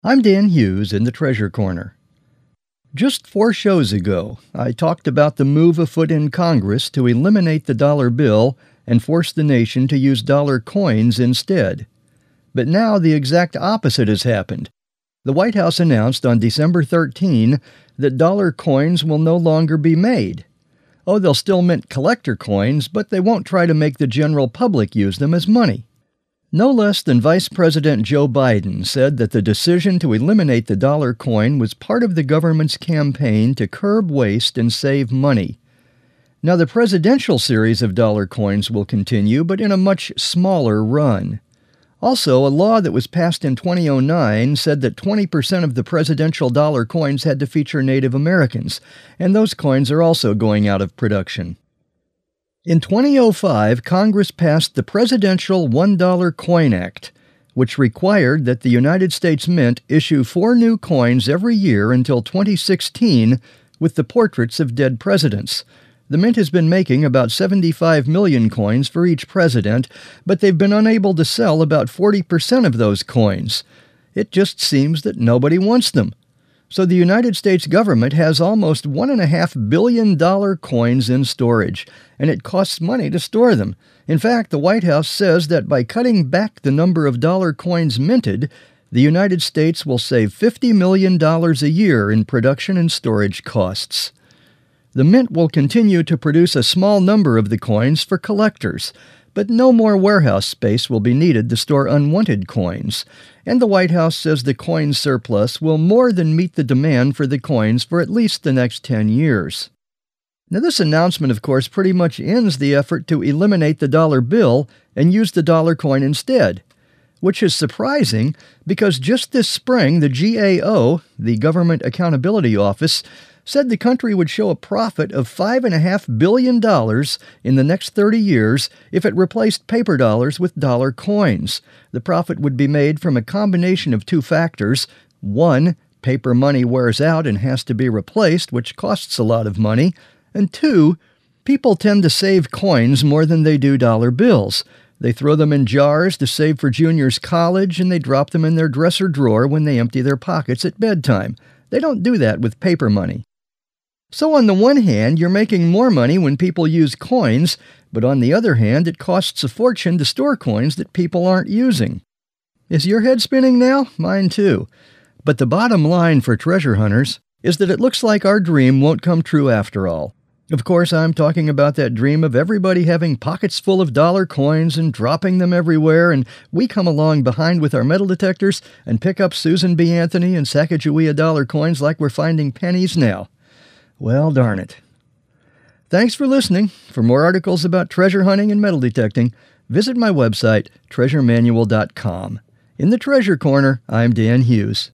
I'm Dan Hughes in the Treasure Corner. Just 4 shows ago, I talked about the move afoot in Congress to eliminate the dollar bill and force the nation to use dollar coins instead. But now the exact opposite has happened. The White House announced on December 13 that dollar coins will no longer be made. Oh, they'll still mint collector coins, but they won't try to make the general public use them as money. No less than Vice President Joe Biden said that the decision to eliminate the dollar coin was part of the government's campaign to curb waste and save money. Now, the presidential series of dollar coins will continue, but in a much smaller run. Also, a law that was passed in 2009 said that 20% of the presidential dollar coins had to feature Native Americans, and those coins are also going out of production. In 2005, Congress passed the Presidential $1 Coin Act, which required that the United States Mint issue 4 new coins every year until 2016 with the portraits of dead presidents. The Mint has been making about 75 million coins for each president, but they've been unable to sell about 40% of those coins. It just seems that nobody wants them. So the United States government has almost $1.5 billion coins in storage, and it costs money to store them. In fact, the White House says that by cutting back the number of dollar coins minted, the United States will save $50 million a year in production and storage costs. The Mint will continue to produce a small number of the coins for collectors, but no more warehouse space will be needed to store unwanted coins. And the White House says the coin surplus will more than meet the demand for the coins for at least the next 10 years. Now, this announcement, of course, pretty much ends the effort to eliminate the dollar bill and use the dollar coin instead, which is surprising because just this spring the GAO, the Government Accountability Office, said the country would show a profit of $5.5 billion in the next 30 years if it replaced paper dollars with dollar coins. The profit would be made from a combination of 2 factors. 1, paper money wears out and has to be replaced, which costs a lot of money. And 2, people tend to save coins more than they do dollar bills. They throw them in jars to save for junior's college, and they drop them in their dresser drawer when they empty their pockets at bedtime. They don't do that with paper money. So on the one hand, you're making more money when people use coins, but on the other hand, it costs a fortune to store coins that people aren't using. Is your head spinning now? Mine too. But the bottom line for treasure hunters is that it looks like our dream won't come true after all. Of course, I'm talking about that dream of everybody having pockets full of dollar coins and dropping them everywhere, and we come along behind with our metal detectors and pick up Susan B. Anthony and Sacagawea dollar coins like we're finding pennies now. Well, darn it. Thanks for listening. For more articles about treasure hunting and metal detecting, visit my website, treasuremanual.com. In the Treasure Corner, I'm Dan Hughes.